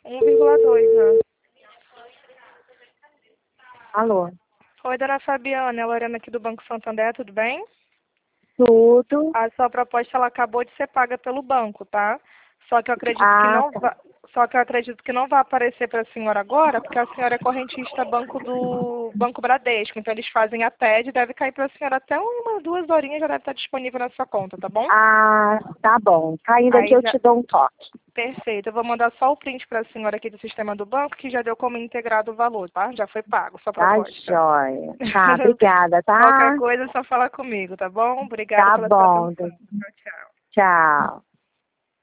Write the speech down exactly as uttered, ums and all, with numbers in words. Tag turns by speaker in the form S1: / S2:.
S1: um vírgula dois, né?
S2: Alô?
S1: Oi, dona Fabiana, é a Lorena aqui do Banco Santander, tudo bem?
S2: Tudo.
S1: A sua proposta ela acabou de ser paga pelo banco, tá? Só que eu acredito que
S2: Ah,
S1: não
S2: tá.
S1: va... Só que eu acredito que não vai aparecer para a senhora agora, porque a senhora é correntista banco do Banco Bradesco, então eles fazem a T E D e deve cair para a senhora até uma, duas horinhas já deve estar disponível na sua conta, tá bom?
S2: Ah, tá bom. Caindo aqui
S1: Aí
S2: eu
S1: já,
S2: te dou um toque.
S1: perfeito. Eu vou mandar só o print para a senhora aqui do sistema do banco, que já deu como integrado o valor, tá? Já foi pago, sua
S2: Tá,
S1: proposta.
S2: joia. Tá, obrigada,
S1: Qualquer
S2: tá?
S1: coisa é só falar comigo, tá bom? Obrigada
S2: Tá
S1: pela sua
S2: bom.
S1: atenção. Tchau, tchau.
S2: Tchau.